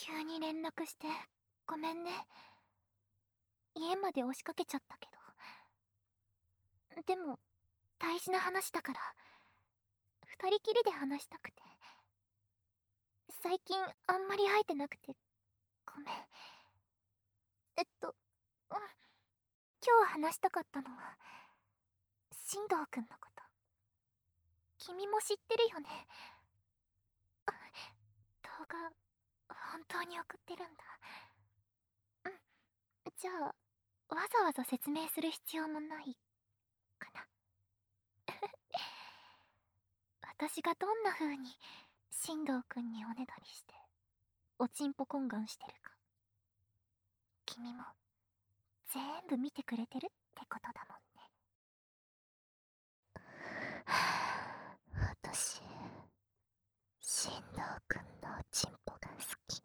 急に連絡してごめんね。家まで押しかけちゃったけど。でも大事な話だから二人きりで話したくて。最近あんまり会えてなくてごめん。うん、今日話したかったのは進藤くんのこと。君も知ってるよね。動画本当に送ってるんだ。うん、じゃあわざわざ説明する必要もないかな。私がどんな風に進藤くんにおねだりしておちんぽ懇願してるか、君も全部見てくれてるってことだもんね。私、進藤くんのおちんぽが好き。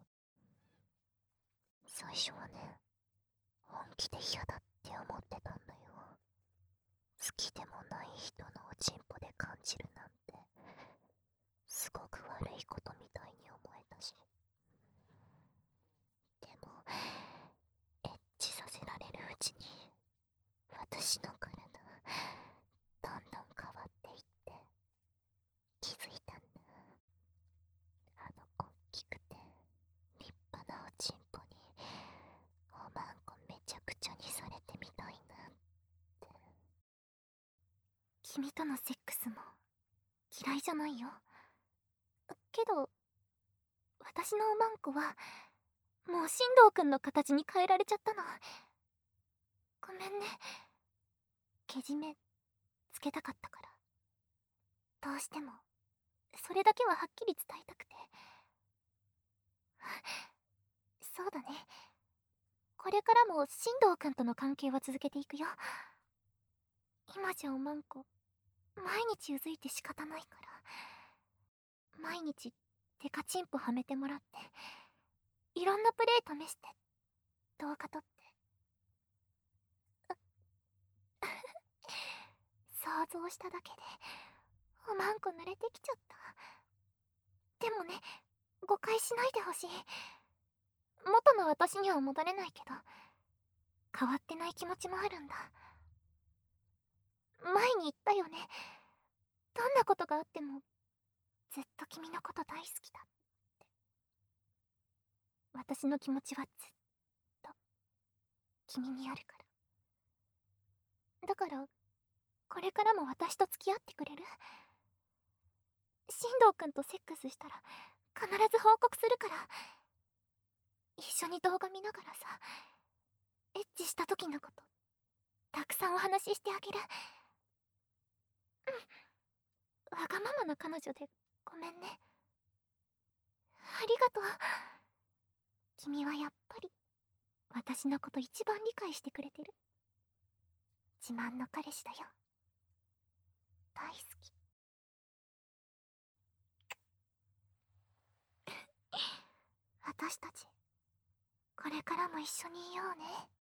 最初はね、本気で嫌だって思ってたんだよ。好きでもない人のおちんぽで感じるなんて、すごく悪いことみたいに思えたし。でも、エッチさせられるうちに、私の体、どんどん変わっていって、気づいたんだ。大きくて、立派なおちんぽに、おまんこめちゃくちゃにされてみたいなって。君とのセックスも嫌いじゃないよ。けど、私のおまんこは、もう進藤くんの形に変えられちゃったの。ごめんね。けじめつけたかったから。どうしても、それだけははっきり伝えたくて。そうだね。これからも進藤くんとの関係は続けていくよ。今じゃおまんこ、毎日うずいて仕方ないから。毎日、デカチンポはめてもらって、いろんなプレイ試して、動画撮って。想像しただけで、おまんこ濡れてきちゃった。でもね、誤解しないでほしい。元の私には戻れないけど、変わってない気持ちもあるんだ。前に言ったよね。どんなことがあっても、ずっと君のこと大好きだって。私の気持ちはずっと、君にあるから。だから、これからも私と付き合ってくれる？進藤くんとセックスしたら、必ず報告するから。一緒に動画見ながらさ、エッチした時のこと、たくさんお話ししてあげる。うん、わがままな彼女でごめんね。ありがとう。君はやっぱり私のこと一番理解してくれてる。自慢の彼氏だよ。大好き。私たちこれからも一緒にいようね。